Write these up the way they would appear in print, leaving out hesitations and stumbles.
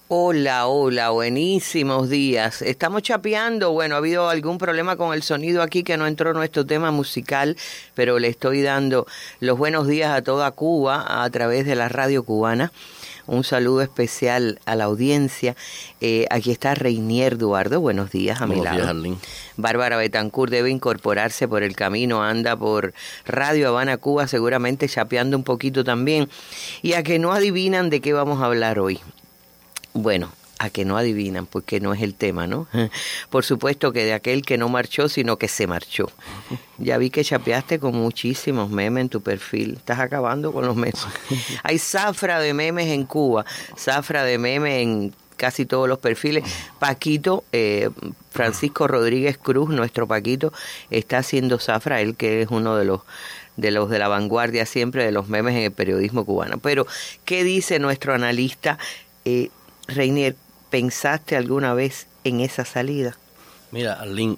Hola, hola, buenísimos días. Estamos chapeando. Bueno, ha habido algún problema con el sonido aquí que no entró nuestro tema musical, pero le estoy dando los buenos días a toda Cuba a través de la radio cubana. Un saludo especial a la audiencia. Aquí está Reinier Duardo. Buenos días, a mi lado. Buenos días, Arlene. Bárbara Betancourt debe incorporarse por el camino. Anda por Radio Habana, Cuba, seguramente chapeando un poquito también. Y a que no adivinan de qué vamos a hablar hoy. Bueno, a que no adivinan, porque no es el tema, ¿no? Por supuesto que de aquel que no marchó, sino que se marchó. Ya vi que chapeaste con muchísimos memes en tu perfil. Estás acabando con los memes. Hay zafra de memes en Cuba, zafra de memes en casi todos los perfiles. Paquito, Francisco Rodríguez Cruz, nuestro Paquito, está haciendo zafra, él que es uno de los de la vanguardia siempre de los memes en el periodismo cubano. Pero, ¿qué dice nuestro analista? Reinier, ¿pensaste alguna vez en esa salida? Mira, Arlene,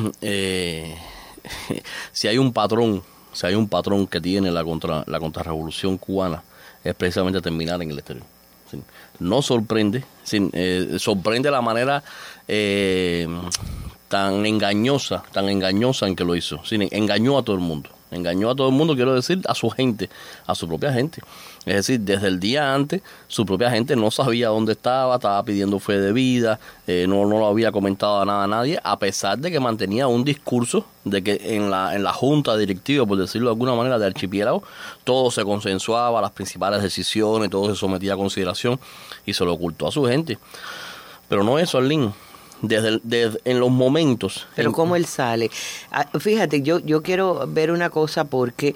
si hay un patrón que tiene la contrarrevolución cubana, es precisamente terminar en el exterior. ¿Sí? No sorprende, sorprende la manera tan engañosa en que lo hizo. ¿Sí? Engañó a todo el mundo. Engañó a todo el mundo, quiero decir, a su gente, a su propia gente. Es decir, desde el día antes, su propia gente no sabía dónde estaba pidiendo fe de vida, no lo había comentado nada a nadie, a pesar de que mantenía un discurso de que en la junta directiva, por decirlo de alguna manera, de Archipiélago, todo se consensuaba, las principales decisiones, todo se sometía a consideración y se lo ocultó a su gente. Pero no eso, Arlene. Desde en los momentos. Pero cómo él sale. Fíjate, yo quiero ver una cosa porque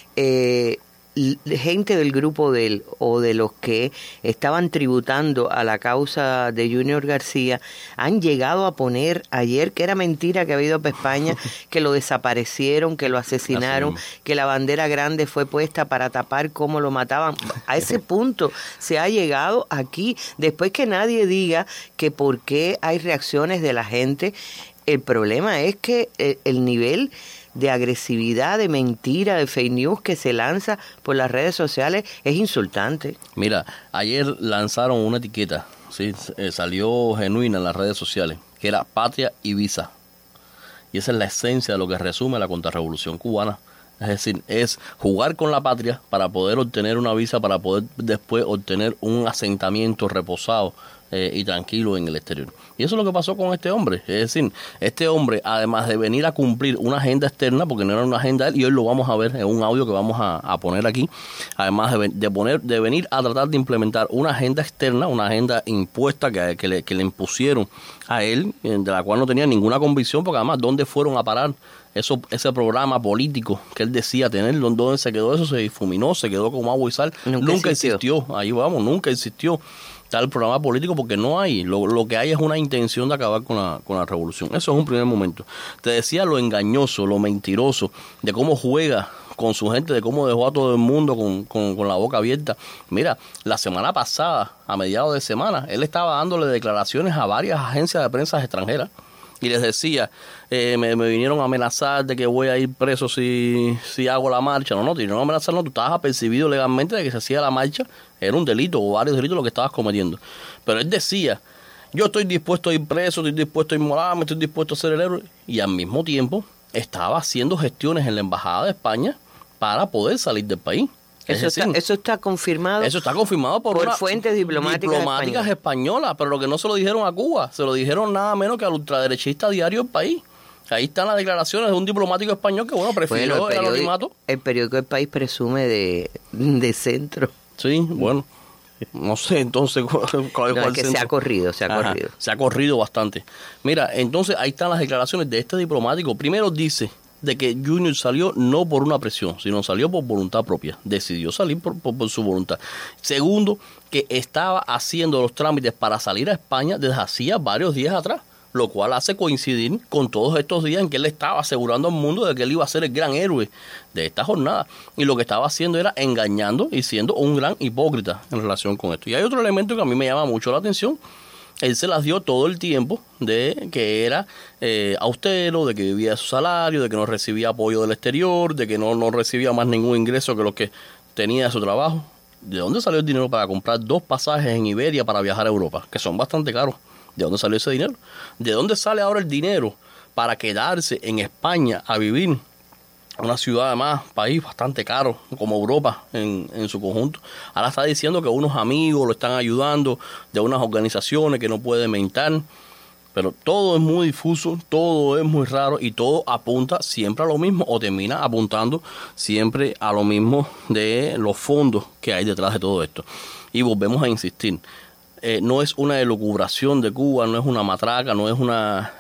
gente del grupo de él o de los que estaban tributando a la causa de Junior García han llegado a poner ayer que era mentira que había ido para España, que lo desaparecieron, que lo asesinaron, que la bandera grande fue puesta para tapar cómo lo mataban. A ese punto se ha llegado aquí, después que nadie diga que por qué hay reacciones de la gente. El problema es que el nivel de agresividad, de mentira, de fake news que se lanza por las redes sociales es insultante. Mira, ayer lanzaron una etiqueta, ¿sí? Salió genuina en las redes sociales, que era Patria y Visa. Y esa es la esencia de lo que resume la contrarrevolución cubana. Es decir, es jugar con la patria para poder obtener una visa, para poder después obtener un asentamiento reposado y tranquilo en el exterior. Y eso es lo que pasó con este hombre. Es decir, este hombre, además de venir a cumplir una agenda externa, porque no era una agenda de él, y hoy lo vamos a ver en un audio que vamos a poner aquí, además de venir a tratar de implementar una agenda externa, una agenda impuesta que le impusieron a él, de la cual no tenía ninguna convicción, porque además, ¿dónde fueron a parar ese programa político que él decía tener? ¿Dónde se quedó eso? Se difuminó, se quedó como agua y sal. Nunca existió. Ahí vamos, nunca existió tal programa político porque no hay. Lo que hay es una intención de acabar con la revolución. Eso es un primer momento. Te decía lo engañoso, lo mentiroso, de cómo juega con su gente, de cómo dejó a todo el mundo con la boca abierta. Mira, la semana pasada, a mediados de semana, él estaba dándole declaraciones a varias agencias de prensa extranjeras y les decía, me vinieron a amenazar de que voy a ir preso si hago la marcha. No, te vinieron a amenazar, no, tú estabas apercibido legalmente de que se hacía la marcha, era un delito o varios delitos lo que estabas cometiendo. Pero él decía, yo estoy dispuesto a ir preso, estoy dispuesto a inmolarme, estoy dispuesto a ser el héroe. Y al mismo tiempo haciendo gestiones en la Embajada de España para poder salir del país. Eso está confirmado. Eso está confirmado por fuentes diplomáticas españolas, pero lo que no se lo dijeron a Cuba, se lo dijeron nada menos que al ultraderechista Diario El País. Ahí están las declaraciones de un diplomático español que, prefirió el anonimato. El periódico El País presume de centro. Sí, bueno, no sé entonces cuál es que se ha corrido. Se ha corrido bastante. Mira, entonces ahí están las declaraciones de este diplomático. Primero dice de que Junior salió no por una presión, sino salió por voluntad propia. Decidió salir por su voluntad. Segundo, que estaba haciendo los trámites para salir a España desde hacía varios días atrás, lo cual hace coincidir con todos estos días en que él estaba asegurando al mundo de que él iba a ser el gran héroe de esta jornada. Y lo que estaba haciendo era engañando y siendo un gran hipócrita en relación con esto. Y hay otro elemento que a mí me llama mucho la atención. Él se las dio todo el tiempo de que era austero, de que vivía de su salario, de que no recibía apoyo del exterior, de que no recibía más ningún ingreso que lo que tenía de su trabajo. ¿de dónde salió el dinero para comprar 2 pasajes en Iberia para viajar a Europa? Que son bastante caros. ¿De dónde salió ese dinero? ¿De dónde sale ahora el dinero para quedarse en España a vivir? Una ciudad además, país bastante caro, como Europa en su conjunto. Ahora está diciendo que unos amigos lo están ayudando, de unas organizaciones que no puede mentar. Pero todo es muy difuso, todo es muy raro y todo apunta siempre a lo mismo o termina apuntando siempre a lo mismo de los fondos que hay detrás de todo esto. Y volvemos a insistir, no es una elucubración de Cuba, no es una matraca, no es una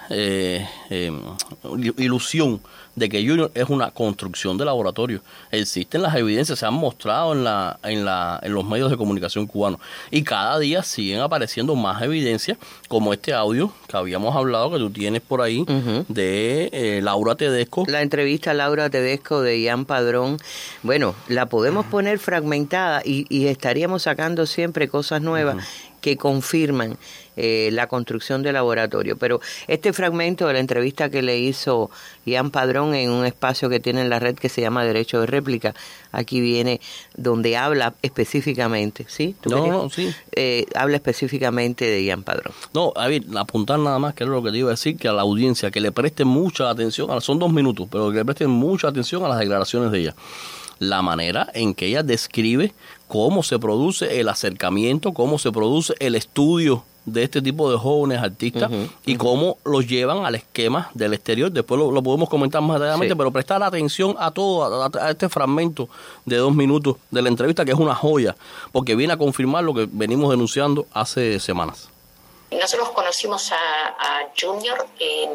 ilusión de que Junior es una construcción de laboratorio. Existen las evidencias, se han mostrado en los medios de comunicación cubanos y cada día siguen apareciendo más evidencias como este audio que habíamos hablado, que tú tienes por ahí, de Laura Tedesco. La entrevista a Laura Tedesco de Ian Padrón, bueno, la podemos poner fragmentada y estaríamos sacando siempre cosas nuevas que confirman la construcción del laboratorio. Pero este fragmento de la entrevista que le hizo Ian Padrón en un espacio que tiene en la red que se llama Derecho de Réplica, aquí viene donde habla específicamente, ¿sí? Sí. Habla específicamente de Ian Padrón. No, a ver, apuntar nada más, que era lo que te iba a decir, que a la audiencia, que le preste mucha atención, son 2 minutos, pero que le presten mucha atención a las declaraciones de ella. La manera en que ella describe cómo se produce el acercamiento, cómo se produce el estudio de este tipo de jóvenes artistas y cómo los llevan al esquema del exterior. Después lo podemos comentar más detalladamente, pero prestar atención a todo, a este fragmento de 2 minutos de la entrevista, que es una joya, porque viene a confirmar lo que venimos denunciando hace semanas. Nosotros conocimos a Junior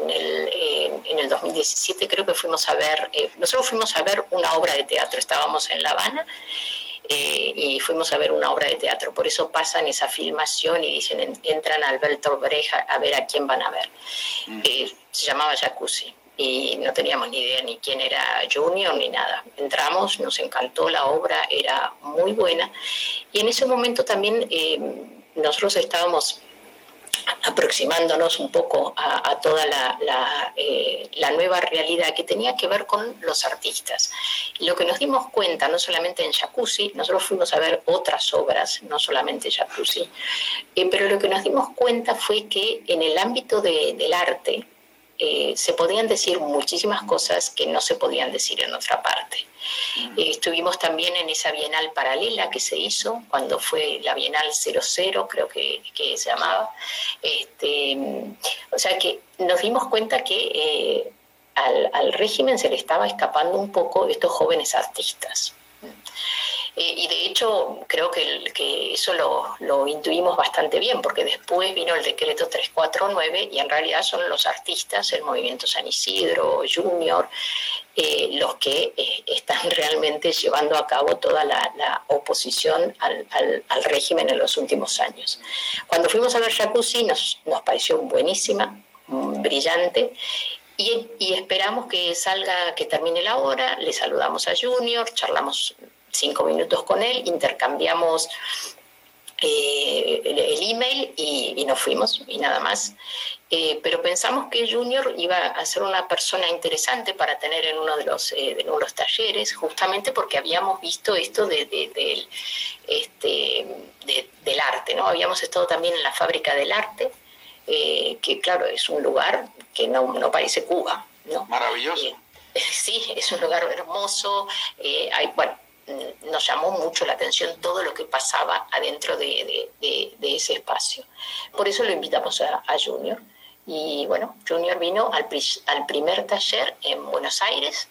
en el 2017, creo que nosotros fuimos a ver una obra de teatro, estábamos en La Habana y fuimos a ver una obra de teatro, por eso pasan esa filmación y dicen, entran a Alberto Breja a ver a quién van a ver. Se llamaba Jacuzzi y no teníamos ni idea ni quién era Junior ni nada. Entramos, nos encantó la obra, era muy buena y en ese momento también nosotros estábamos aproximándonos un poco a toda la nueva realidad que tenía que ver con los artistas. Y lo que nos dimos cuenta, no solamente en Jacuzzi, nosotros fuimos a ver otras obras, no solamente Jacuzzi, pero lo que nos dimos cuenta fue que en el ámbito del arte se podían decir muchísimas cosas que no se podían decir en otra parte. Estuvimos también en esa Bienal paralela que se hizo, cuando fue la Bienal 00, creo que se llamaba. O sea que nos dimos cuenta que al régimen se le estaba escapando un poco estos jóvenes artistas. Y de hecho creo que eso lo intuimos bastante bien, porque después vino el decreto 349 y en realidad son los artistas, el movimiento San Isidro, Junior, los que están realmente llevando a cabo toda la oposición al régimen en los últimos años. Cuando fuimos a ver Jacuzzi nos pareció buenísima, brillante, y esperamos que termine la obra, le saludamos a Junior, charlamos 5 minutos con él, intercambiamos el email y nos fuimos y nada más. Pero pensamos que Junior iba a ser una persona interesante para tener en uno de los talleres, justamente porque habíamos visto esto del arte, ¿no? Habíamos estado también en la Fábrica del Arte, que claro, es un lugar que no parece Cuba, ¿no? Maravilloso. Sí, es un lugar hermoso. Nos llamó mucho la atención todo lo que pasaba adentro de ese espacio. Por eso lo invitamos a Junior. Y bueno, Junior vino al primer taller en Buenos Aires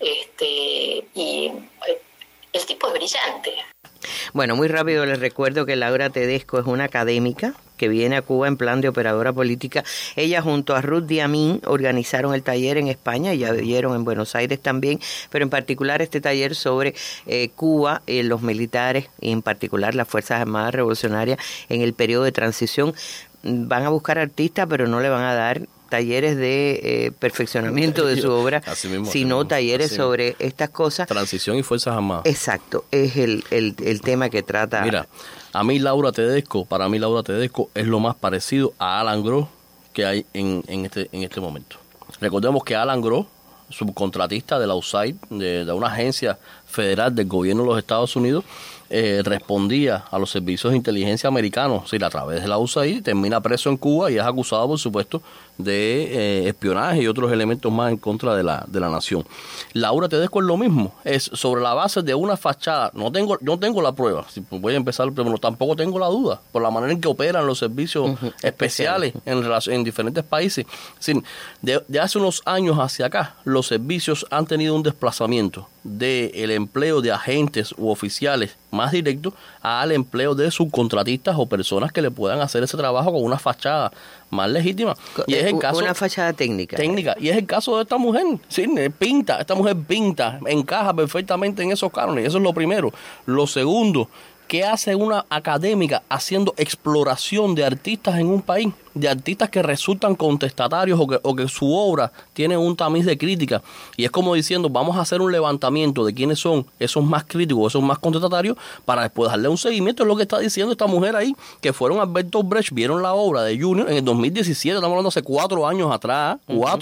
y el tipo es brillante. Bueno, muy rápido les recuerdo que Laura Tedesco es una académica que viene a Cuba en plan de operadora política. Ella junto a Ruth Diamín organizaron el taller en España, ya vieron en Buenos Aires también, pero en particular este taller sobre Cuba, los militares y en particular las Fuerzas Armadas Revolucionarias en el periodo de transición. Van a buscar artistas, pero no le van a dar talleres de perfeccionamiento de su obra, sino talleres sobre estas cosas. Transición y Fuerzas Armadas. Exacto, es el tema que trata. Mira, para mí Laura Tedesco es lo más parecido a Alan Gross que hay en este momento. Recordemos que Alan Gross, subcontratista de la USAID, de una agencia federal del gobierno de los Estados Unidos respondía a los servicios de inteligencia americanos, a través de la USAID, termina preso en Cuba y es acusado, por supuesto, de espionaje y otros elementos más en contra de la nación. Laura Tedesco es lo mismo, es sobre la base de una fachada. No tengo la prueba, voy a empezar, pero tampoco tengo la duda, por la manera en que operan los servicios especiales en diferentes países. De hace unos años hacia acá, los servicios han tenido un desplazamiento del empleo de agentes u oficiales más directos al empleo de subcontratistas o personas que le puedan hacer ese trabajo con una fachada más legítima. Y es el caso, una fachada técnica. Y es el caso de esta mujer. Sí, esta mujer pinta, encaja perfectamente en esos cánones. Eso es lo primero. Lo segundo, ¿qué hace una académica haciendo exploración de artistas en un país? De artistas que resultan contestatarios o que su obra tiene un tamiz de crítica. Y es como diciendo, vamos a hacer un levantamiento de quiénes son esos más críticos, esos más contestatarios, para después darle un seguimiento. Es lo que está diciendo esta mujer ahí, que fueron a Bertolt Brecht, vieron la obra de Junior en el 2017, estamos hablando hace 4 años atrás,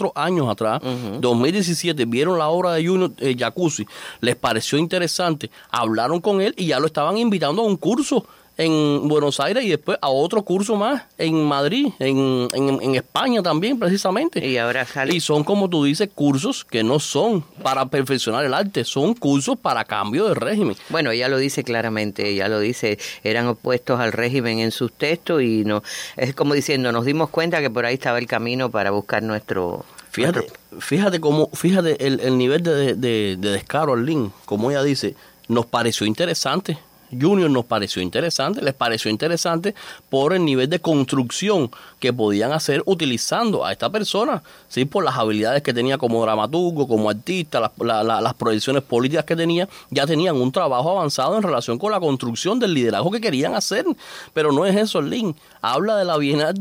2017, vieron la obra de Junior, Jacuzzi, les pareció interesante, hablaron con él y ya lo estaban invitando a un curso en Buenos Aires y después a otro curso más en Madrid, en España también precisamente. Y ahora sale. Y son, como tú dices, cursos que no son para perfeccionar el arte, son cursos para cambio de régimen. Bueno, ella lo dice claramente, ella lo dice, eran opuestos al régimen en sus textos y no, es como diciendo, nos dimos cuenta que por ahí estaba el camino para buscar nuestro... Fíjate el nivel de descaro, Arlene, como ella dice, nos pareció interesante. Junior nos pareció interesante, les pareció interesante por el nivel de construcción que podían hacer utilizando a esta persona, ¿sí? Por las habilidades que tenía como dramaturgo, como artista, las proyecciones políticas que tenía, ya tenían un trabajo avanzado en relación con la construcción del liderazgo que querían hacer, pero no es eso, Lynn. Habla de la Bienal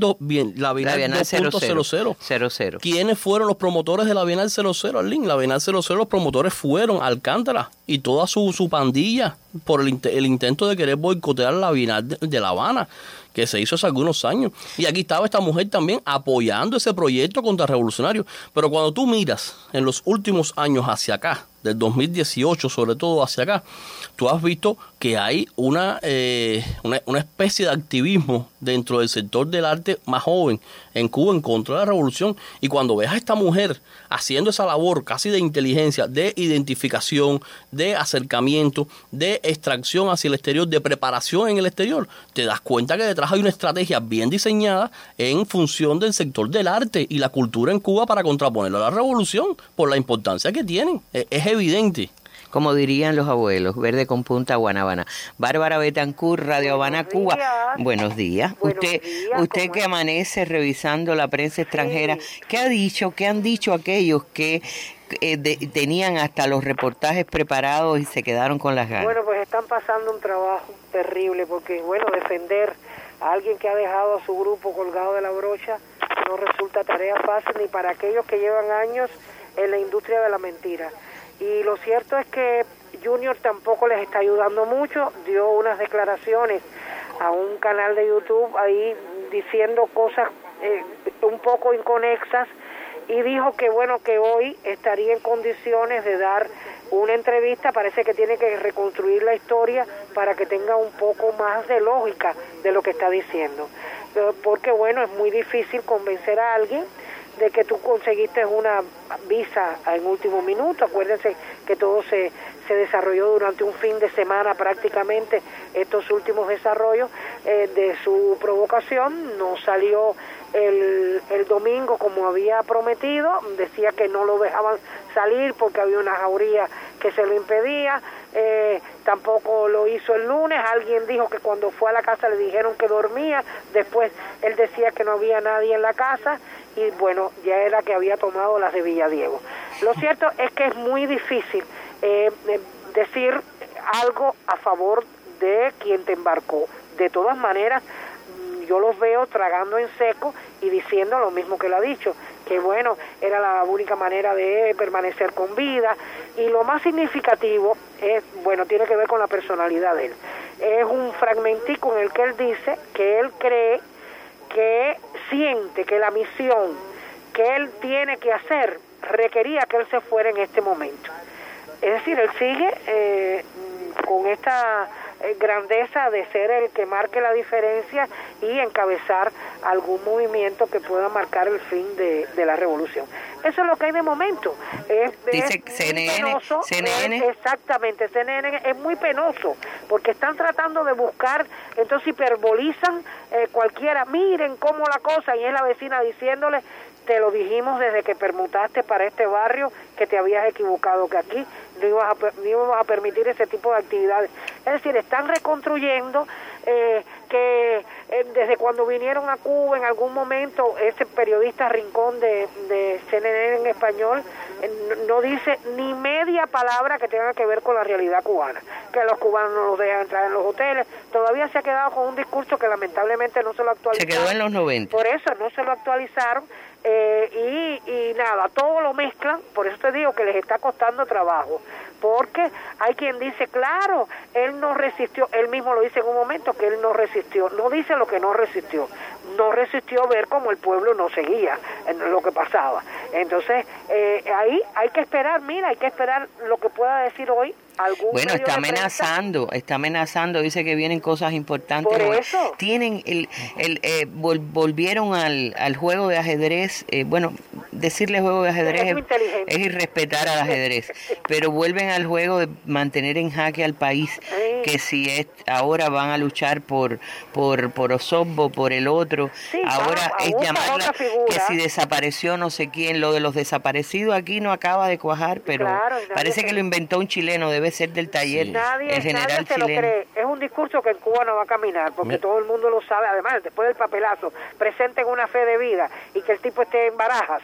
2.00. ¿Quiénes fueron los promotores de la Bienal 00, Lynn? La Bienal 00, los promotores fueron Alcántara y toda su pandilla por el intento de querer boicotear la Bienal de La Habana, que se hizo hace algunos años. Y aquí estaba esta mujer también apoyando ese proyecto contrarrevolucionario. Pero cuando tú miras en los últimos años hacia acá, del 2018 sobre todo hacia acá, tú has visto que hay una especie de activismo dentro del sector del arte más joven en Cuba en contra de la revolución. Y cuando ves a esta mujer haciendo esa labor casi de inteligencia, de identificación, de acercamiento, de extracción hacia el exterior, de preparación en el exterior, te das cuenta que detrás hay una estrategia bien diseñada en función del sector del arte y la cultura en Cuba para contraponerlo a la revolución por la importancia que tienen. Es evidente. Como dirían los abuelos, verde con punta Guanabana. Bárbara Betancourt, Radio Habana, Cuba. Buenos días. Usted que amanece revisando la prensa extranjera, ¿qué han dicho aquellos que tenían hasta los reportajes preparados y se quedaron con las ganas? Bueno, pues están pasando un trabajo terrible porque, defender a alguien que ha dejado a su grupo colgado de la brocha no resulta tarea fácil ni para aquellos que llevan años en la industria de la mentira. Y lo cierto es que Junior tampoco les está ayudando mucho, dio unas declaraciones a un canal de YouTube ahí diciendo cosas un poco inconexas y dijo que que hoy estaría en condiciones de dar una entrevista. Parece que tiene que reconstruir la historia para que tenga un poco más de lógica de lo que está diciendo, porque es muy difícil convencer a alguien de que tú conseguiste una visa en último minuto. Acuérdense que todo se desarrolló durante un fin de semana prácticamente, estos últimos desarrollos de su provocación. No salió el domingo como había prometido, decía que no lo dejaban salir porque había una jauría que se lo impedía, tampoco lo hizo el lunes. Alguien dijo que cuando fue a la casa le dijeron que dormía, después él decía que no había nadie en la casa y ya era que había tomado las de Villadiego. Lo cierto es que es muy difícil decir algo a favor de quien te embarcó. De todas maneras, yo los veo tragando en seco y diciendo lo mismo que él ha dicho, que era la única manera de permanecer con vida. Y lo más significativo es, tiene que ver con la personalidad de él. Es un fragmentico en el que él dice que él cree, que siente que la misión que él tiene que hacer requería que él se fuera en este momento. Es decir, él sigue con esta grandeza de ser el que marque la diferencia y encabezar algún movimiento que pueda marcar el fin de la revolución. Eso es lo que hay de momento. Dice CNN. Exactamente, CNN es muy penoso, porque están tratando de buscar, entonces hiperbolizan cualquiera, miren cómo la cosa, y es la vecina diciéndole, te lo dijimos desde que permutaste para este barrio que te habías equivocado, que aquí no íbamos a permitir ese tipo de actividades. Es decir, están reconstruyendo que desde cuando vinieron a Cuba en algún momento, ese periodista Rincón de CNN en español no dice ni media palabra que tenga que ver con la realidad cubana, que los cubanos no los dejan entrar en los hoteles. Todavía se ha quedado con un discurso que lamentablemente no se lo actualizaron. Se quedó en los 90. Por eso no se lo actualizaron. Y nada, todo lo mezclan. Por eso te digo que les está costando trabajo, porque hay quien dice, claro, él no resistió, él mismo lo dice en un momento, que él no resistió, no dice lo que no resistió ver cómo el pueblo no seguía en lo que pasaba. Entonces ahí hay que esperar, hay que esperar lo que pueda decir hoy. Bueno, está amenazando, dice que vienen cosas importantes. Por eso. Tienen volvieron al juego de ajedrez, decirle juego de ajedrez es irrespetar al ajedrez, pero vuelven al juego de mantener en jaque al país, que si ahora van a luchar por Osorbo, por el otro, ahora es llamarla, que si desapareció no sé quién, lo de los desaparecidos aquí no acaba de cuajar, pero parece que lo inventó un chileno, debe ser del taller, el general nadie se chileno. Lo cree. Es un discurso que en Cuba no va a caminar, porque todo el mundo lo sabe. Además, después del papelazo, presenten una fe de vida y que el tipo esté en barajas,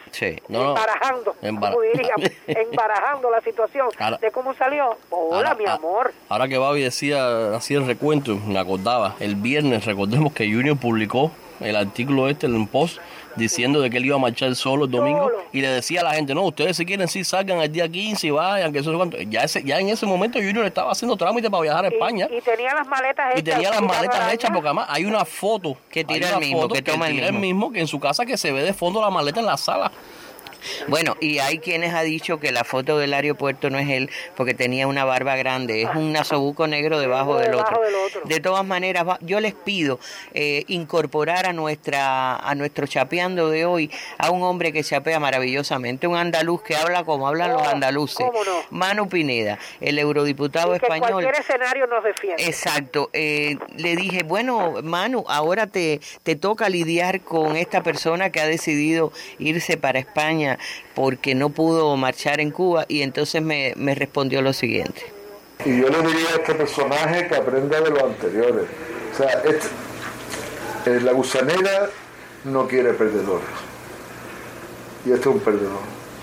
embarajando la situación de cómo salió. Mi amor. Ahora que Babi decía así el recuento, me acordaba, el viernes, recordemos que Junior publicó el artículo en un post diciendo de que él iba a marchar solo el domingo y le decía a la gente, no, ustedes si quieren salgan el día 15 y vayan, que eso es cuánto. Ya en ese momento Junior estaba haciendo trámite para viajar a España. Y tenía las maletas hechas. Porque además hay una foto que tira el mismo, que toma el mismo, que en su casa que se ve de fondo la maleta en la sala. Bueno, y hay quienes han dicho que la foto del aeropuerto no es él porque tenía una barba grande, es un nasobuco negro debajo del otro. De todas maneras, yo les pido incorporar a nuestro chapeando de hoy a un hombre que chapea maravillosamente, un andaluz que habla como hablan los andaluces. ¿Cómo no? Manu Pineda, el eurodiputado español. En cualquier escenario nos defiende. Exacto. Le dije, bueno, Manu, ahora te toca lidiar con esta persona que ha decidido irse para España porque no pudo marchar en Cuba, y entonces me respondió lo siguiente. Y yo le diría a este personaje que aprenda de los anteriores. O sea, la gusanera no quiere perdedores. Y este es un perdedor.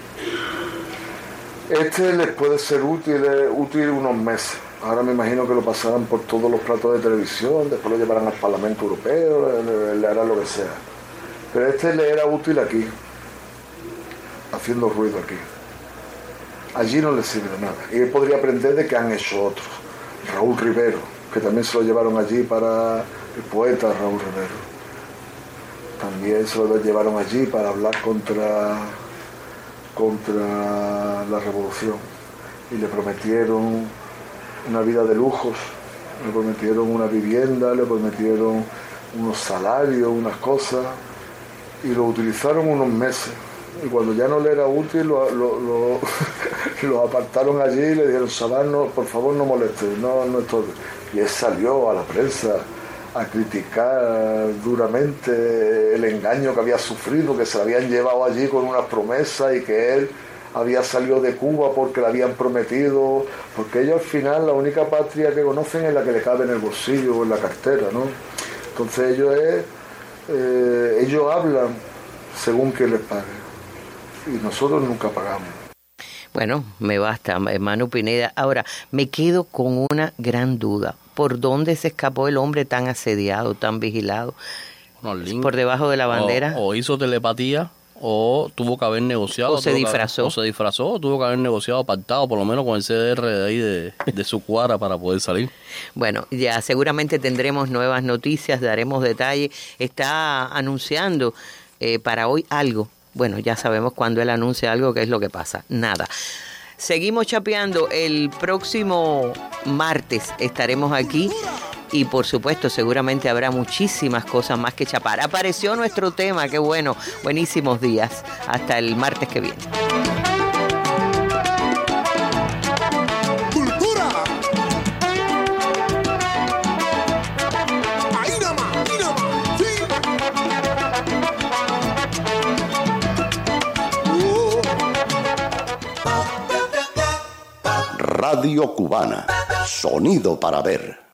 Les puede ser útil unos meses. Ahora me imagino que lo pasarán por todos los platos de televisión, después lo llevarán al Parlamento Europeo, le harán lo que sea. Pero le era útil aquí, haciendo ruido aquí. Allí no le sirve de nada. Y él podría aprender de que han hecho otros. Raúl Rivero, que también se lo llevaron allí para el poeta Raúl Rivero. También se lo llevaron allí para hablar contra la revolución. Y le prometieron una vida de lujos, le prometieron una vivienda, le prometieron unos salarios, unas cosas, y lo utilizaron unos meses. Y cuando ya no le era útil, lo apartaron allí y le dijeron, Sabán, no, por favor no moleste, no estorbe. Y él salió a la prensa a criticar duramente el engaño que había sufrido, que se le habían llevado allí con unas promesas y que él había salido de Cuba porque le habían prometido, porque ellos al final la única patria que conocen es la que les cabe en el bolsillo o en la cartera, ¿no? Entonces ellos hablan según que les pague. Y nosotros nunca pagamos. Bueno, me basta, Manu Pineda. Ahora, me quedo con una gran duda. ¿Por dónde se escapó el hombre tan asediado, tan vigilado? ¿Por debajo de la bandera? O hizo telepatía, o tuvo que haber negociado. O se disfrazó. O tuvo que haber negociado, pactado, por lo menos con el CDR de ahí de su cuadra para poder salir. Bueno, ya seguramente tendremos nuevas noticias, daremos detalles. Está anunciando para hoy algo. Bueno, ya sabemos cuando él anuncia algo qué es lo que pasa. Nada. Seguimos chapeando. El próximo martes estaremos aquí. Y por supuesto, seguramente habrá muchísimas cosas más que chapar. Apareció nuestro tema, qué bueno. Buenísimos días. Hasta el martes que viene. Cultura. Ahí nomás, ahí nomás. Sí. Radio Cubana. Sonido para ver.